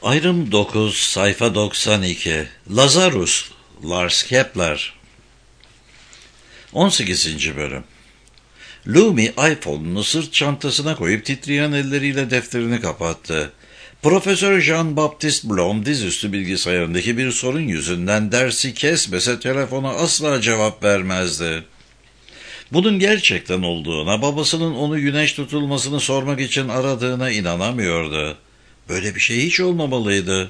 Ayrım 9, sayfa 92. Lazarus, Lars Kepler. 18. bölüm. Lumi iPhone'unu sırt çantasına koyup titreyen elleriyle defterini kapattı. Profesör Jean-Baptiste Blom dizüstü bilgisayarındaki bir sorun yüzünden dersi kesmese telefona asla cevap vermezdi. Bunun gerçekten olduğuna, babasının onu güneş tutulmasını sormak için aradığına inanamıyordu. Böyle bir şey hiç olmamalıydı.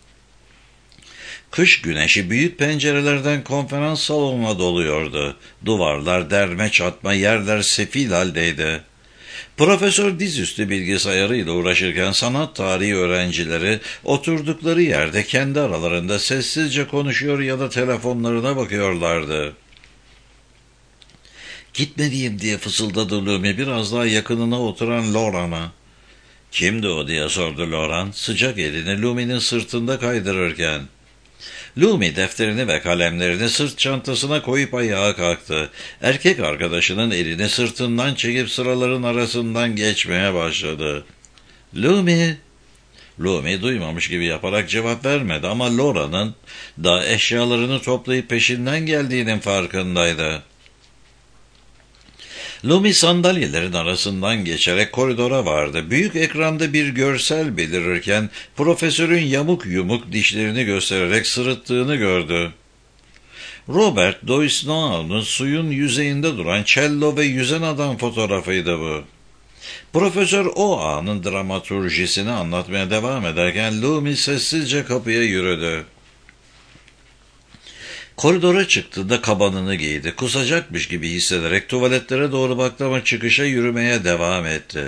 Kış güneşi büyük pencerelerden konferans salonuna doluyordu. Duvarlar derme çatma, yerler sefil haldeydi. Profesör dizüstü bilgisayarıyla uğraşırken sanat tarihi öğrencileri oturdukları yerde kendi aralarında sessizce konuşuyor ya da telefonlarına bakıyorlardı. "Gitmeliyim," diye fısıldadı Lumi biraz daha yakınına oturan Laurent'a. "Kimdi o?" diye sordu Laurent, sıcak elini Lumi'nin sırtında kaydırırken. Lumi defterini ve kalemlerini sırt çantasına koyup ayağa kalktı. Erkek arkadaşının elini sırtından çekip sıraların arasından geçmeye başladı. "Lumi!" Lumi duymamış gibi yaparak cevap vermedi ama Laurent'ın da eşyalarını toplayıp peşinden geldiğinin farkındaydı. Lumi sandalyelerin arasından geçerek koridora vardı. Büyük ekranda bir görsel belirirken profesörün yamuk yumuk dişlerini göstererek sırıttığını gördü. Robert Doisneau'nun suyun yüzeyinde duran cello ve yüzen adam fotoğrafıydı bu. Profesör o anın dramaturjisini anlatmaya devam ederken Lumi sessizce kapıya yürüdü. Koridora çıktığında kabanını giydi. Kusacakmış gibi hissederek tuvaletlere doğru baktı ama çıkışa yürümeye devam etti.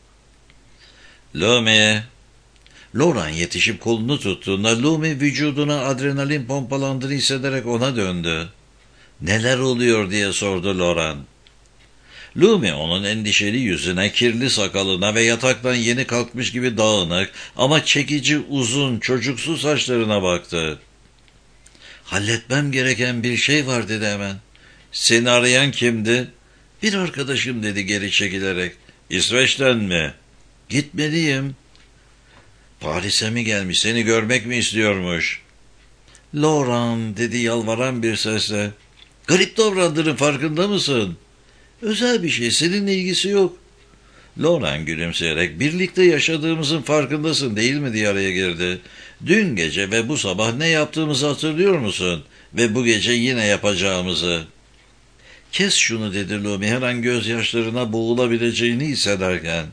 "Lumi!" Laurent yetişip kolunu tuttuğunda Lumi vücuduna adrenalin pompalandığını hissederek ona döndü. "Neler oluyor?" diye sordu Laurent. Lumi onun endişeli yüzüne, kirli sakalına ve yataktan yeni kalkmış gibi dağınık ama çekici uzun çocuksu saçlarına baktı. "Halletmem gereken bir şey var," dedi hemen. "Seni arayan kimdi?" "Bir arkadaşım," dedi geri çekilerek. "İsveç'ten mi?" "Gitmeliyim." "Paris'e mi gelmiş, seni görmek mi istiyormuş?" "Laurent," dedi yalvaran bir sesle. "Garip davrandığının farkında mısın?" "Özel bir şey, seninle ilgisi yok." Laurent gülümseyerek, "Birlikte yaşadığımızın farkındasın değil mi?" diye araya girdi. "Dün gece ve bu sabah ne yaptığımızı hatırlıyor musun? Ve bu gece yine yapacağımızı." "Kes şunu," dedi Lumi her an gözyaşlarına boğulabileceğini hissederken.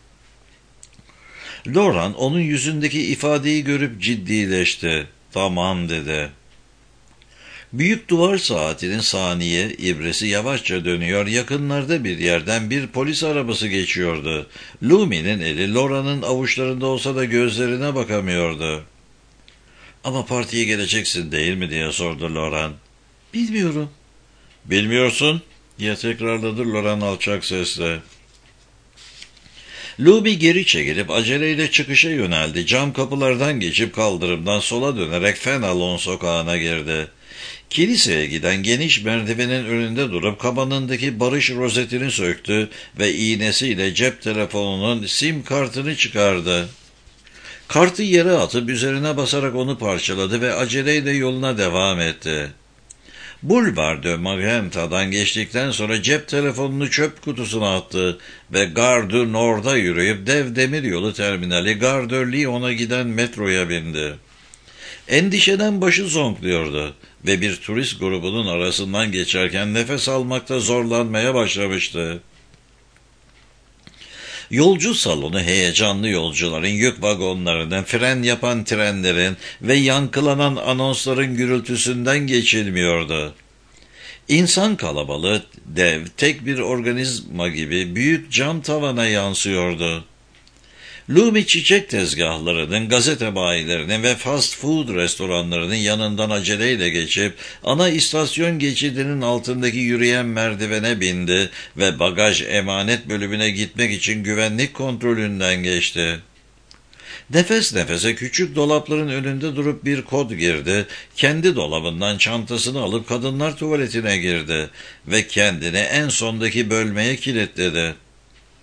Laurent onun yüzündeki ifadeyi görüp ciddileşti. "Tamam," dedi. Büyük duvar saatinin saniye ibresi yavaşça dönüyor, yakınlarda bir yerden bir polis arabası geçiyordu. Lumi'nin eli Laurent'ın avuçlarında olsa da gözlerine bakamıyordu. "Ama partiye geleceksin değil mi?" diye sordu Laurent. "Bilmiyorum." "Bilmiyorsun?" diye tekrarladı Laurent alçak sesle. Lumi geri çekilip aceleyle çıkışa yöneldi. Cam kapılardan geçip kaldırımdan sola dönerek Fenelon sokağına girdi. Kiliseye giden geniş merdivenin önünde durup kabanındaki barış rozetini söktü ve iğnesiyle cep telefonunun sim kartını çıkardı. Kartı yere atıp üzerine basarak onu parçaladı ve aceleyle yoluna devam etti. Boulevard de Magenta'dan geçtikten sonra cep telefonunu çöp kutusuna attı ve Gare du Nord'a yürüyüp dev demiryolu terminali Gare de Lyon'a giden metroya bindi. Endişeden başı zonkluyordu ve bir turist grubunun arasından geçerken nefes almakta zorlanmaya başlamıştı. Yolcu salonu heyecanlı yolcuların, yük vagonlarının, fren yapan trenlerin ve yankılanan anonsların gürültüsünden geçilmiyordu. İnsan kalabalığı dev, tek bir organizma gibi büyük cam tavana yansıyordu. Lumi çiçek tezgahlarının, gazete bayilerinin ve fast food restoranlarının yanından aceleyle geçip ana istasyon geçidinin altındaki yürüyen merdivene bindi ve bagaj emanet bölümüne gitmek için güvenlik kontrolünden geçti. Nefes nefese küçük dolapların önünde durup bir kod girdi, kendi dolabından çantasını alıp kadınlar tuvaletine girdi ve kendini en sondaki bölmeye kilitledi.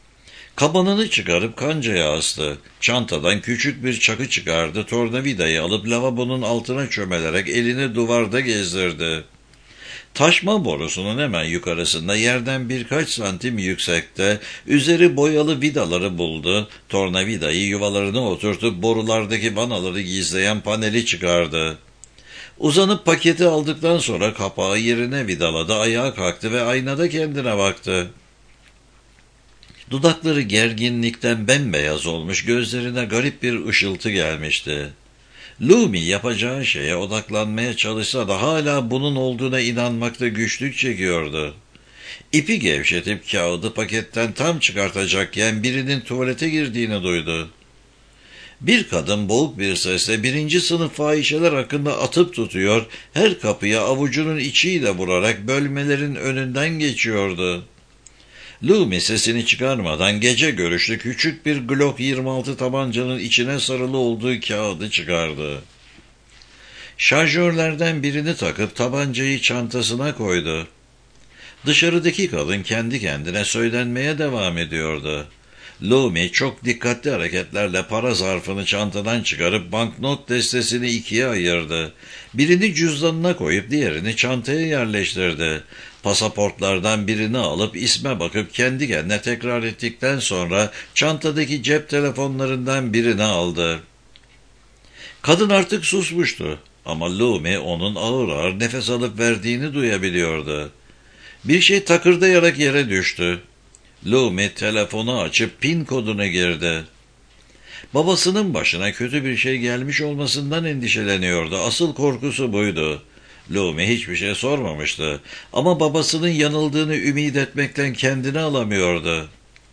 Kabanını çıkarıp kancaya astı. Çantadan küçük bir çakı çıkardı. Tornavidayı alıp lavabonun altına çömelerek elini duvarda gezdirdi. Taşma borusunun hemen yukarısında yerden birkaç santim yüksekte üzeri boyalı vidaları buldu. Tornavidayı yuvalarına oturtup borulardaki vanaları gizleyen paneli çıkardı. Uzanıp paketi aldıktan sonra kapağı yerine vidaladı, ayağa kalktı ve aynada kendine baktı. Dudakları gerginlikten bembeyaz olmuş, gözlerine garip bir ışıltı gelmişti. Lumi yapacağı şeye odaklanmaya çalışsa da hala bunun olduğuna inanmakta güçlük çekiyordu. İpi gevşetip kağıdı paketten tam çıkartacakken birinin tuvalete girdiğini duydu. Bir kadın boğuk bir sesle birinci sınıf fahişeler hakkında atıp tutuyor, her kapıya avucunun içiyle vurarak bölmelerin önünden geçiyordu. Lumi sesini çıkarmadan gece görüşlü küçük bir Glock 26 tabancanın içine sarılı olduğu kağıdı çıkardı. Şarjörlerden birini takıp tabancayı çantasına koydu. Dışarıdaki kadın kendi kendine söylenmeye devam ediyordu. Lumi çok dikkatli hareketlerle para zarfını çantadan çıkarıp banknot destesini ikiye ayırdı. Birini cüzdanına koyup diğerini çantaya yerleştirdi. Pasaportlardan birini alıp isme bakıp kendi kendine tekrar ettikten sonra çantadaki cep telefonlarından birini aldı. Kadın artık susmuştu ama Lumi onun ağır ağır nefes alıp verdiğini duyabiliyordu. Bir şey takırdayarak yere düştü. Lumi telefonu açıp pin kodunu girdi. Babasının başına kötü bir şey gelmiş olmasından endişeleniyordu. Asıl korkusu buydu. Lumi hiçbir şey sormamıştı ama babasının yanıldığını ümit etmekten kendini alamıyordu.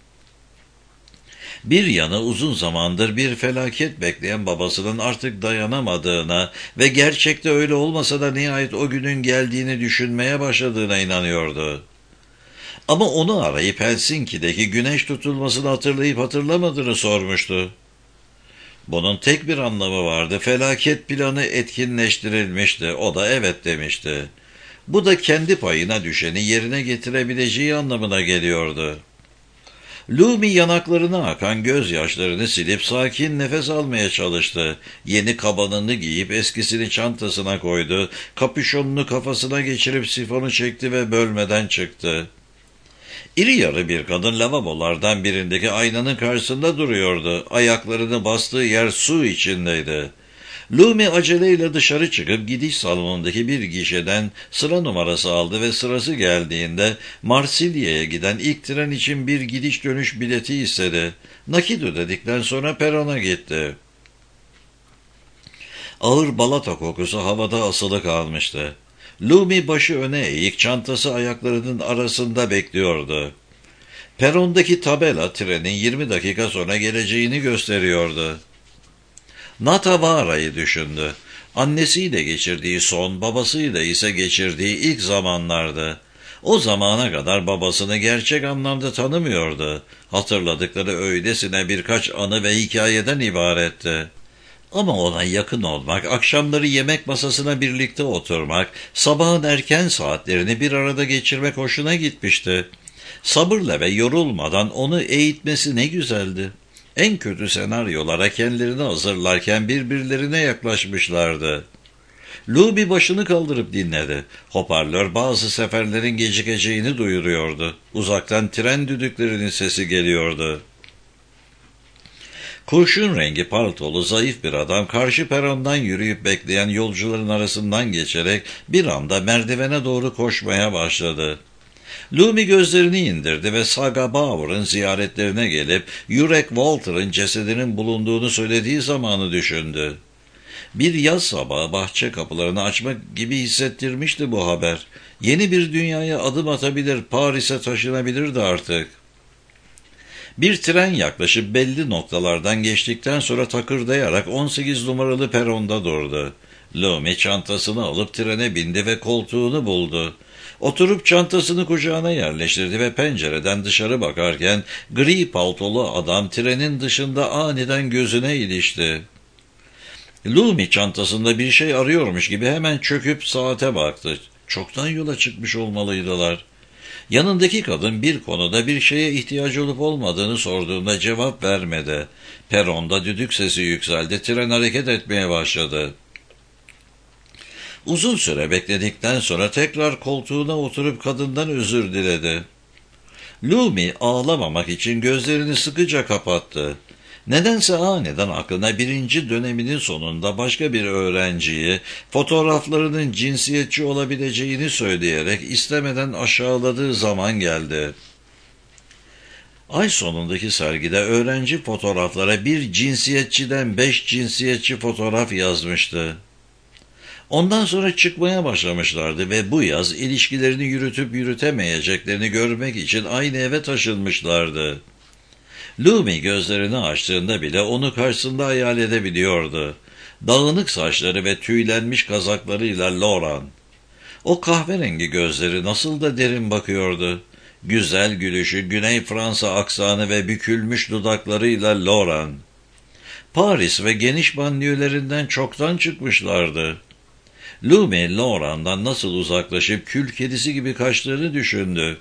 Bir yana uzun zamandır bir felaket bekleyen babasının artık dayanamadığına ve gerçekte öyle olmasa da nihayet o günün geldiğini düşünmeye başladığına inanıyordu. Ama onu arayıp Helsinki'deki güneş tutulmasını hatırlayıp hatırlamadığını sormuştu. Bunun tek bir anlamı vardı. Felaket planı etkinleştirilmişti. O da evet demişti. Bu da kendi payına düşeni yerine getirebileceği anlamına geliyordu. Lumi yanaklarına akan gözyaşlarını silip sakin nefes almaya çalıştı. Yeni kabanını giyip eskisini çantasına koydu. Kapüşonunu kafasına geçirip sifonu çekti ve bölmeden çıktı. İri yarı bir kadın lavabolardan birindeki aynanın karşısında duruyordu. Ayaklarını bastığı yer su içindeydi. Lumi aceleyle dışarı çıkıp gidiş salonundaki bir gişeden sıra numarası aldı ve sırası geldiğinde Marsilya'ya giden ilk tren için bir gidiş dönüş bileti istedi. Nakit ödedikten sonra perona gitti. Ağır balata kokusu havada asılı kalmıştı. Lumi başı öne eğik, çantası ayaklarının arasında bekliyordu. Perondaki tabela trenin 20 dakika sonra geleceğini gösteriyordu. Natavara'yı düşündü. Annesiyle geçirdiği son, babasıyla ise geçirdiği ilk zamanlardı. O zamana kadar babasını gerçek anlamda tanımıyordu. Hatırladıkları öylesine birkaç anı ve hikayeden ibaretti. Ama ona yakın olmak, akşamları yemek masasına birlikte oturmak, sabahın erken saatlerini bir arada geçirmek hoşuna gitmişti. Sabırla ve yorulmadan onu eğitmesi ne güzeldi. En kötü senaryolara kendilerini hazırlarken birbirlerine yaklaşmışlardı. Lumi başını kaldırıp dinledi. Hoparlör bazı seferlerin gecikeceğini duyuruyordu. Uzaktan tren düdüklerinin sesi geliyordu. Kurşun rengi paltolu zayıf bir adam karşı perondan yürüyüp bekleyen yolcuların arasından geçerek bir anda merdivene doğru koşmaya başladı. Lumi gözlerini indirdi ve Saga Bauer'ın ziyaretlerine gelip Yurek Walter'ın cesedinin bulunduğunu söylediği zamanı düşündü. Bir yaz sabahı bahçe kapılarını açmak gibi hissettirmişti bu haber. Yeni bir dünyaya adım atabilir, Paris'e taşınabilirdi artık. Bir tren yaklaşıp belli noktalardan geçtikten sonra takırdayarak 18 numaralı peronda durdu. Lumi çantasını alıp trene bindi ve koltuğunu buldu. Oturup çantasını kucağına yerleştirdi ve pencereden dışarı bakarken gri paltolu adam trenin dışında aniden gözüne ilişti. Lumi çantasında bir şey arıyormuş gibi hemen çöküp saate baktı. Çoktan yola çıkmış olmalıydılar. Yanındaki kadın bir konuda bir şeye ihtiyacı olup olmadığını sorduğunda cevap vermedi. Peronda düdük sesi yükseldi, tren hareket etmeye başladı. Uzun süre bekledikten sonra tekrar koltuğuna oturup kadından özür diledi. Lumi ağlamamak için gözlerini sıkıca kapattı. Nedense aniden aklına birinci döneminin sonunda başka bir öğrenciyi fotoğraflarının cinsiyetçi olabileceğini söyleyerek istemeden aşağıladığı zaman geldi. Ay sonundaki sergide öğrenci fotoğraflara bir cinsiyetçiden 5 cinsiyetçi fotoğraf yazmıştı. Ondan sonra çıkmaya başlamışlardı ve bu yaz ilişkilerini yürütüp yürütemeyeceklerini görmek için aynı eve taşınmışlardı. Lumi gözlerini açtığında bile onu karşısında hayal edebiliyordu. Dağınık saçları ve tüylenmiş kazaklarıyla Laurent. O kahverengi gözleri nasıl da derin bakıyordu. Güzel gülüşü, Güney Fransa aksanı ve bükülmüş dudaklarıyla Laurent. Paris ve geniş banliyölerinden çoktan çıkmışlardı. Lumi, Laurent'dan nasıl uzaklaşıp kül kedisi gibi kaçtığını düşündü.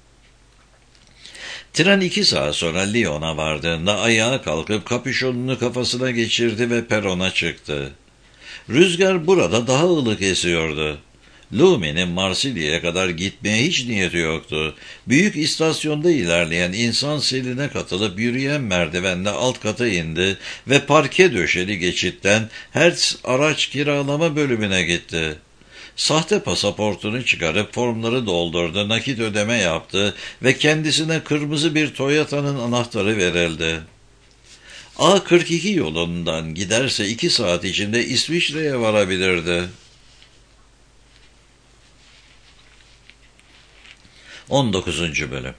Tren 2 saat sonra Lyon'a vardığında ayağa kalkıp kapüşonunu kafasına geçirdi ve perona çıktı. Rüzgar burada daha ılık esiyordu. Lumi'nin Marsilya'ya kadar gitmeye hiç niyeti yoktu. Büyük istasyonda ilerleyen insan seline katılıp yürüyen merdivenle alt kata indi ve parke döşeli geçitten Hertz araç kiralama bölümüne gitti. Sahte pasaportunu çıkarıp formları doldurdu, nakit ödeme yaptı ve kendisine kırmızı bir Toyota'nın anahtarı verildi. A42 yolundan giderse 2 saat içinde İsviçre'ye varabilirdi. 19. Bölüm.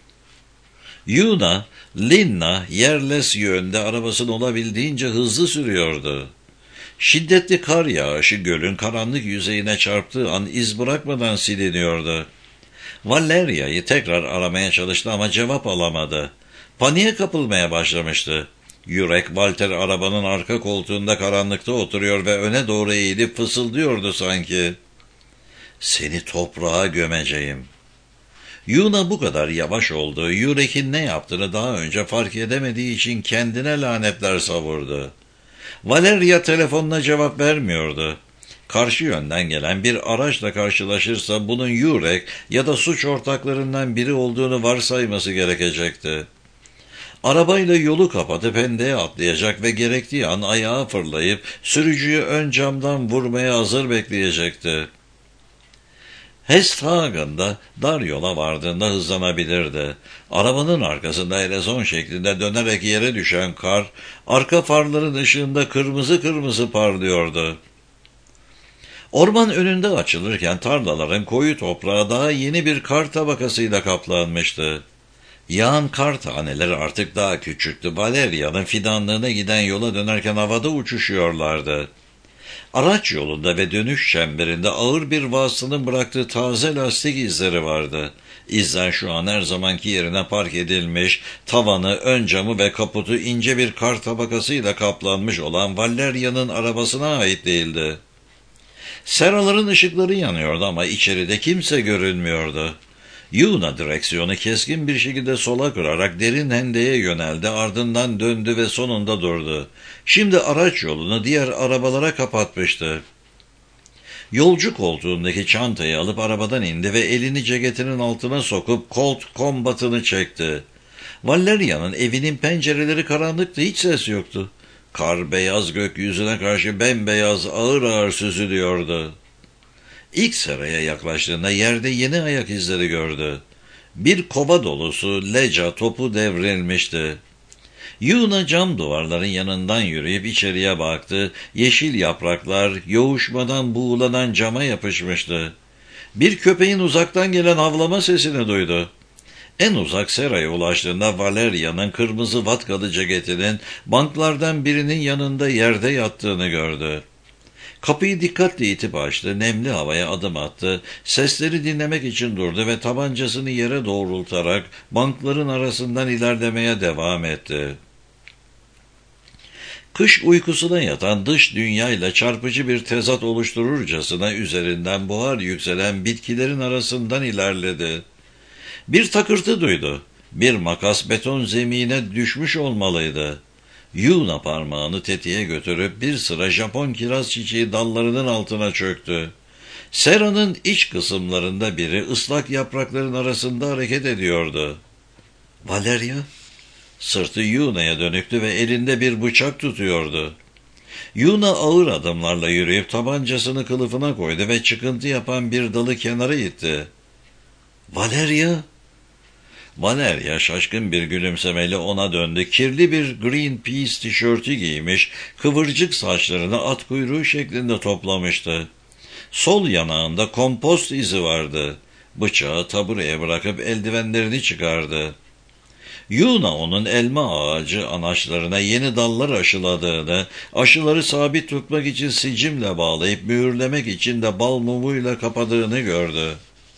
Yuna, Linna yerles yönde arabasını olabildiğince hızlı sürüyordu. Şiddetli kar yağışı gölün karanlık yüzeyine çarptığı an iz bırakmadan siliniyordu. Valeria'yı tekrar aramaya çalıştı ama cevap alamadı. Paniğe kapılmaya başlamıştı. Yürek Walter arabanın arka koltuğunda karanlıkta oturuyor ve öne doğru eğilip fısıldıyordu sanki. "Seni toprağa gömeceğim." Yuna bu kadar yavaş oldu, Yürek'in ne yaptığını daha önce fark edemediği için kendine lanetler savurdu. Valeria telefonuna cevap vermiyordu. Karşı yönden gelen bir araçla karşılaşırsa bunun Yurek ya da suç ortaklarından biri olduğunu varsayması gerekecekti. Arabayla yolu kapatıp hendeye atlayacak ve gerektiği an ayağa fırlayıp sürücüyü ön camdan vurmaya hazır bekleyecekti. Hesthagen'da dar yola vardığında hızlanabilirdi. Arabanın arkasında elezon şeklinde dönerek yere düşen kar, arka farların ışığında kırmızı kırmızı parlıyordu. Orman önünde açılırken tarlaların koyu toprağı daha yeni bir kar tabakasıyla kaplanmıştı. Yağan kar taneleri artık daha küçüktü. Valeria'nın fidanlığına giden yola dönerken havada uçuşuyorlardı. Araç yolunda ve dönüş çemberinde ağır bir vasıtanın bıraktığı taze lastik izleri vardı. İzler şu an her zamanki yerine park edilmiş, tavanı, ön camı ve kaputu ince bir kar tabakasıyla kaplanmış olan Valeria'nın arabasına ait değildi. Seraların ışıkları yanıyordu ama içeride kimse görünmüyordu. Yuna direksiyonu keskin bir şekilde sola kırarak derin hendeye yöneldi, ardından döndü ve sonunda durdu. Şimdi araç yolunu diğer arabalara kapatmıştı. Yolcu koltuğundaki çantayı alıp arabadan indi ve elini ceketinin altına sokup Colt Combat'ını çekti. Valeria'nın evinin pencereleri karanlıktı, hiç ses yoktu. Kar beyaz gökyüzüne karşı bembeyaz ağır ağır süzülüyordu. İlk seraya yaklaştığında yerde yeni ayak izleri gördü. Bir kova dolusu leca topu devrilmişti. Yuna cam duvarların yanından yürüyüp içeriye baktı. Yeşil yapraklar yoğuşmadan buğulanan cama yapışmıştı. Bir köpeğin uzaktan gelen havlama sesini duydu. En uzak seraya ulaştığında Valeria'nın kırmızı vatkalı ceketinin banklardan birinin yanında yerde yattığını gördü. Kapıyı dikkatle itip açtı, nemli havaya adım attı, sesleri dinlemek için durdu ve tabancasını yere doğrultarak bankların arasından ilerlemeye devam etti. Kış uykusuna yatan dış dünyayla çarpıcı bir tezat oluştururcasına üzerinden buhar yükselen bitkilerin arasından ilerledi. Bir takırtı duydu. Bir makas beton zemine düşmüş olmalıydı. Yuna parmağını tetiğe götürüp bir sıra Japon kiraz çiçeği dallarının altına çöktü. Seranın iç kısımlarında biri ıslak yaprakların arasında hareket ediyordu. Valeria, sırtı Yuna'ya dönüktü ve elinde bir bıçak tutuyordu. Yuna ağır adımlarla yürüyüp tabancasını kılıfına koydu ve çıkıntı yapan bir dalı kenara itti. Valeria! Valeria şaşkın bir gülümsemeyle ona döndü. Kirli bir Greenpeace tişörtü giymiş, kıvırcık saçlarını at kuyruğu şeklinde toplamıştı. Sol yanağında kompost izi vardı. Bıçağı tabureye bırakıp eldivenlerini çıkardı. Yuna onun elma ağacı anaçlarına yeni dallar aşıladığını, aşıları sabit tutmak için sicimle bağlayıp mühürlemek için de bal mumuyla kapadığını gördü.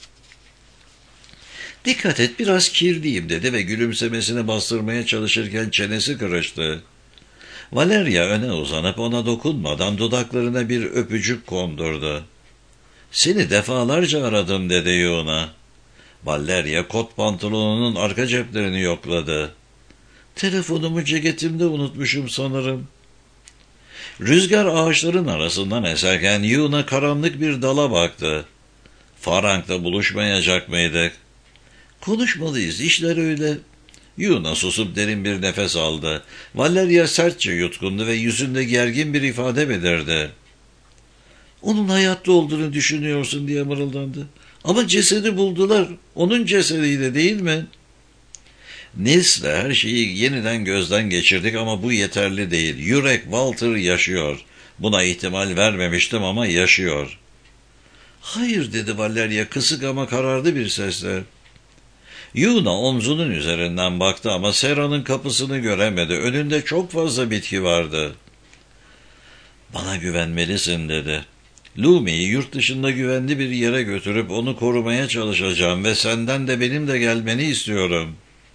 "Dikkat et, biraz kirliyim," dedi ve gülümsemesini bastırmaya çalışırken çenesi kırıştı. Valeria öne uzanıp ona dokunmadan dudaklarına bir öpücük kondurdu. "Seni defalarca aradım," dedi Yuna. Valeria kot pantolonunun arka ceplerini yokladı. "Telefonumu ceketimde unutmuşum sanırım." Rüzgar ağaçların arasından eserken Yuna karanlık bir dala baktı. "Farank'la buluşmayacak mıydık?" "Konuşmalıyız, işler öyle." Yuna susup derin bir nefes aldı. Valeria sertçe yutkundu ve yüzünde gergin bir ifade belirdi. "Onun hayatta olduğunu düşünüyorsun," diye mırıldandı. "Ama cesedi buldular. Onun cesediydi, değil mi?" "Nils'le her şeyi yeniden gözden geçirdik ama bu yeterli değil. Yürek Walter yaşıyor. Buna ihtimal vermemiştim ama yaşıyor." "Hayır," dedi Valeria kısık ama kararlı bir sesle. Yuna omzunun üzerinden baktı ama Sera'nın kapısını göremedi. Önünde çok fazla bitki vardı. "Bana güvenmelisin," dedi. "Lumi'yi yurt dışında güvenli bir yere götürüp onu korumaya çalışacağım ve senden de benim de gelmeni istiyorum."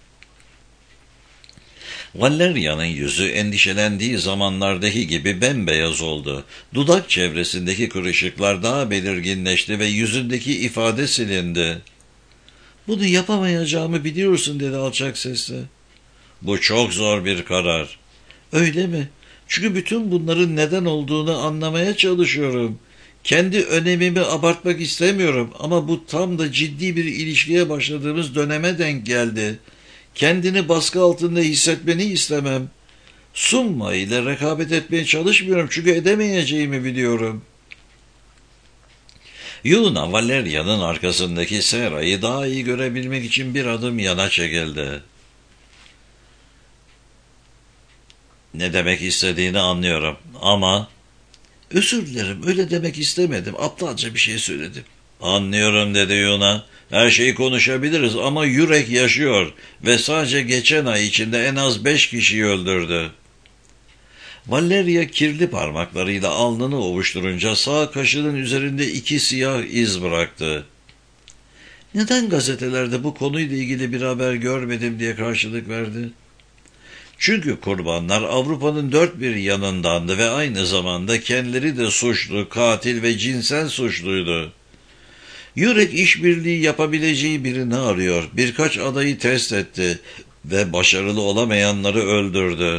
Valeria'nın yüzü endişelendiği zamanlardaki gibi bembeyaz oldu. Dudak çevresindeki kırışıklar daha belirginleşti ve yüzündeki ifade silindi. "Bunu yapamayacağımı biliyorsun," dedi alçak sesle. "Bu çok zor bir karar." "Öyle mi? Çünkü bütün bunların neden olduğunu anlamaya çalışıyorum. Kendi önemimi abartmak istemiyorum ama bu tam da ciddi bir ilişkiye başladığımız döneme denk geldi. Kendini baskı altında hissetmeni istemem. Summa ile rekabet etmeye çalışmıyorum çünkü edemeyeceğimi biliyorum." Yuna, Valeria'nın arkasındaki Sera'yı daha iyi görebilmek için bir adım yana çekildi. "Ne demek istediğini anlıyorum ama..." "Özür dilerim, öyle demek istemedim. Aptalca bir şey söyledim." "Anlıyorum," dedi Yuna. "Her şeyi konuşabiliriz ama yürek yaşıyor ve sadece geçen ay içinde en az 5 kişiyi öldürdü." Valeria kirli parmaklarıyla alnını ovuşturunca sağ kaşının üzerinde 2 siyah iz bıraktı. "Neden gazetelerde bu konuyla ilgili bir haber görmedim?" diye karşılık verdi. "Çünkü kurbanlar Avrupa'nın dört bir yanındandı ve aynı zamanda kendileri de suçlu, katil ve cinsel suçluydu. Yürek işbirliği yapabileceği birini arıyor. Birkaç adayı test etti ve başarılı olamayanları öldürdü."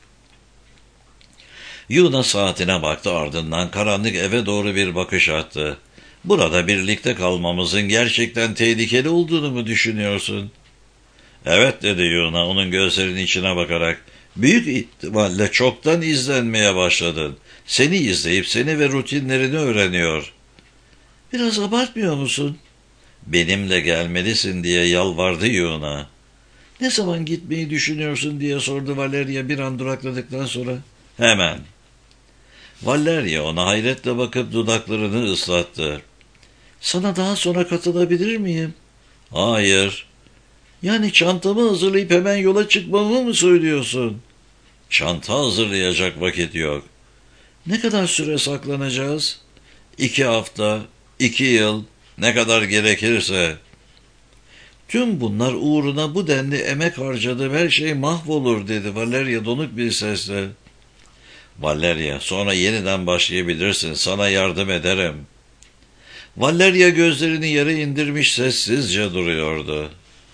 Yuna saatine baktı, ardından karanlık eve doğru bir bakış attı. "Burada birlikte kalmamızın gerçekten tehlikeli olduğunu mu düşünüyorsun?" "Evet," dedi Yuna onun gözlerinin içine bakarak. "Büyük ihtimalle çoktan izlenmeye başladın. Seni izleyip seni ve rutinlerini öğreniyor." "Biraz abartmıyor musun?" "Benimle gelmelisin," diye yalvardı Yuna. "Ne zaman gitmeyi düşünüyorsun?" diye sordu Valeria bir an durakladıktan sonra. "Hemen." Valeria ona hayretle bakıp dudaklarını ıslattı. "Sana daha sonra katılabilir miyim?" "Hayır." "Yani çantamı hazırlayıp hemen yola çıkmamı mı söylüyorsun?" "Çanta hazırlayacak vakit yok." "Ne kadar süre saklanacağız?" 2 hafta, 2 yıl, ne kadar gerekirse." "Tüm bunlar uğruna bu denli emek harcadığım her şey mahvolur," dedi Valeria donuk bir sesle. "Valeria, sonra yeniden başlayabilirsin. Sana yardım ederim." Valeria gözlerini yere indirmiş sessizce duruyordu.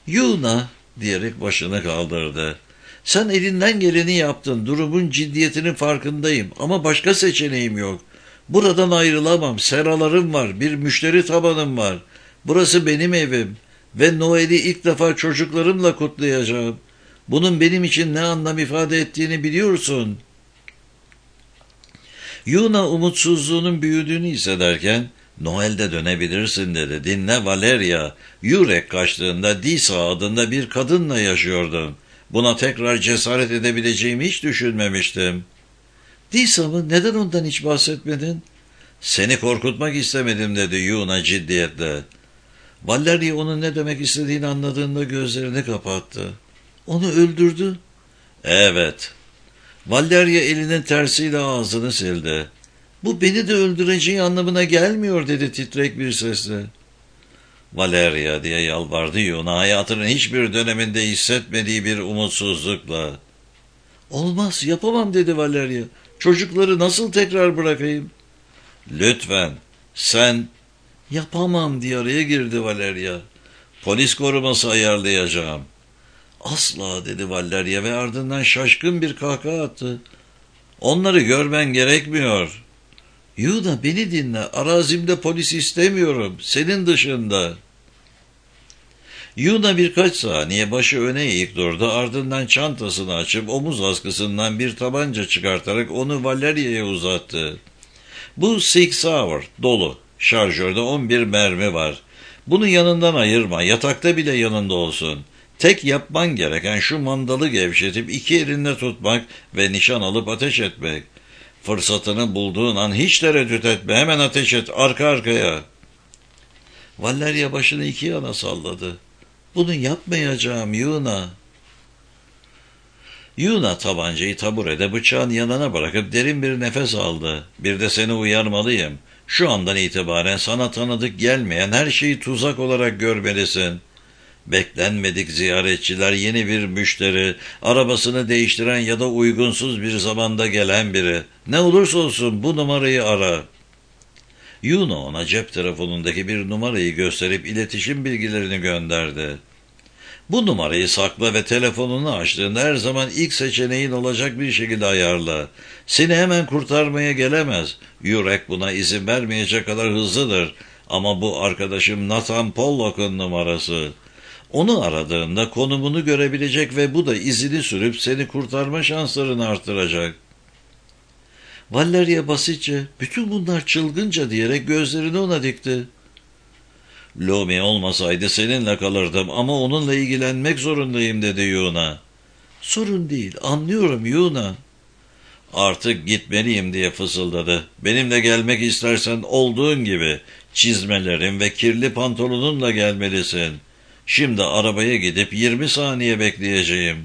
Yuna diyerek başını kaldırdı. Sen elinden geleni yaptın. Durumun ciddiyetinin farkındayım ama başka seçeneğim yok. Buradan ayrılamam. Seralarım var. Bir müşteri tabanım var. Burası benim evim. Ve Noel'i ilk defa çocuklarımla kutlayacağım. Bunun benim için ne anlam ifade ettiğini biliyorsun. Yuna umutsuzluğunun büyüdüğünü hissederken, Noel'de dönebilirsin dedi. Dinle Valeria. Yurek kaçtığında Disa adında bir kadınla yaşıyordum. Buna tekrar cesaret edebileceğimi hiç düşünmemiştim. Disa mı? Neden ondan hiç bahsetmedin? Seni korkutmak istemedim dedi Yuna ciddiyetle. Valeria onun ne demek istediğini anladığında gözlerini kapattı. Onu öldürdü. Evet. Valeria elinin tersiyle ağzını sildi. Bu beni de öldüreceği anlamına gelmiyor dedi titrek bir sesle. Valeria diye yalvardı Yuna hayatının hiçbir döneminde hissetmediği bir umutsuzlukla. Olmaz yapamam dedi Valeria. Çocukları nasıl tekrar bırakayım? Lütfen sen... Yapamam diye araya girdi Valeria. Polis koruması ayarlayacağım. Asla dedi Valeria ve ardından şaşkın bir kahkaha attı. Onları görmen gerekmiyor. Yuna beni dinle. Arazimde polis istemiyorum. Senin dışında. Yuna birkaç saniye başı öne eğik durdu. Ardından çantasını açıp omuz askısından bir tabanca çıkartarak onu Valeria'ya uzattı. Bu Six Hour dolu. Şarjörde 11 mermi var. Bunu yanından ayırma. Yatakta bile yanında olsun. Tek yapman gereken şu mandalı gevşetip iki elinde tutmak ve nişan alıp ateş etmek. Fırsatını bulduğun an hiç tereddüt etme. Hemen ateş et. Arka arkaya. Valeria başını iki yana salladı. Bunu yapmayacağım Yuna. Yuna tabancayı taburede bıçağın yanına bırakıp derin bir nefes aldı. Bir de seni uyarmalıyım. Şu andan itibaren sana tanıdık gelmeyen her şeyi tuzak olarak görmelisin. Beklenmedik ziyaretçiler, yeni bir müşteri, arabasını değiştiren ya da uygunsuz bir zamanda gelen biri. Ne olursa olsun bu numarayı ara. Yuna ona cep telefonundaki bir numarayı gösterip iletişim bilgilerini gönderdi. Bu numarayı sakla ve telefonunu açtığında her zaman ilk seçeneğin olacak bir şekilde ayarla. Seni hemen kurtarmaya gelemez. Yurek buna izin vermeyecek kadar hızlıdır. Ama bu arkadaşım Nathan Pollock'un numarası. Onu aradığında konumunu görebilecek ve bu da izini sürüp seni kurtarma şanslarını artıracak. Valeria basitçe, bütün bunlar çılgınca diyerek gözlerini ona dikti. Lumi olmasaydı seninle kalırdım ama onunla ilgilenmek zorundayım dedi Yuna. Sorun değil, anlıyorum Yuna. Artık gitmeliyim diye fısıldadı. Benimle gelmek istersen olduğun gibi çizmelerin ve kirli pantolonunla gelmelisin. Şimdi arabaya gidip 20 saniye bekleyeceğim.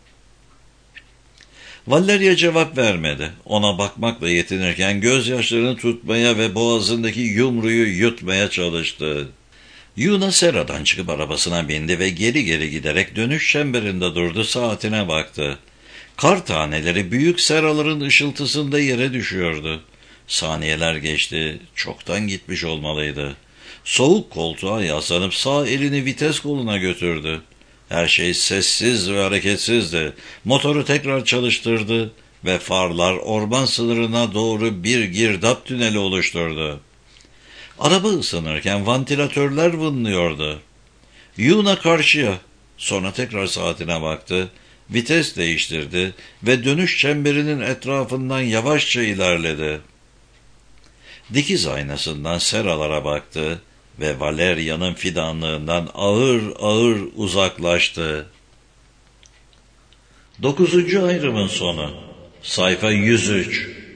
Valeria cevap vermedi. Ona bakmakla yetinirken gözyaşlarını tutmaya ve boğazındaki yumruyu yutmaya çalıştı. Yuna seradan çıkıp arabasına bindi ve geri geri giderek dönüş çemberinde durdu, saatine baktı. Kar taneleri büyük seraların ışıltısında yere düşüyordu. Saniyeler geçti, çoktan gitmiş olmalıydı. Soğuk koltuğa yaslanıp sağ elini vites koluna götürdü. Her şey sessiz ve hareketsizdi. Motoru tekrar çalıştırdı ve farlar orman sınırına doğru bir girdap tüneli oluşturdu. Araba ısınırken vantilatörler vınlıyordu. Yuna karşıya. Sonra tekrar saatine baktı. Vites değiştirdi ve dönüş çemberinin etrafından yavaşça ilerledi. Dikiz aynasından seralara baktı ve Valeria'nın fidanlığından ağır ağır uzaklaştı. 9. ayrımın sonu. Sayfa 103.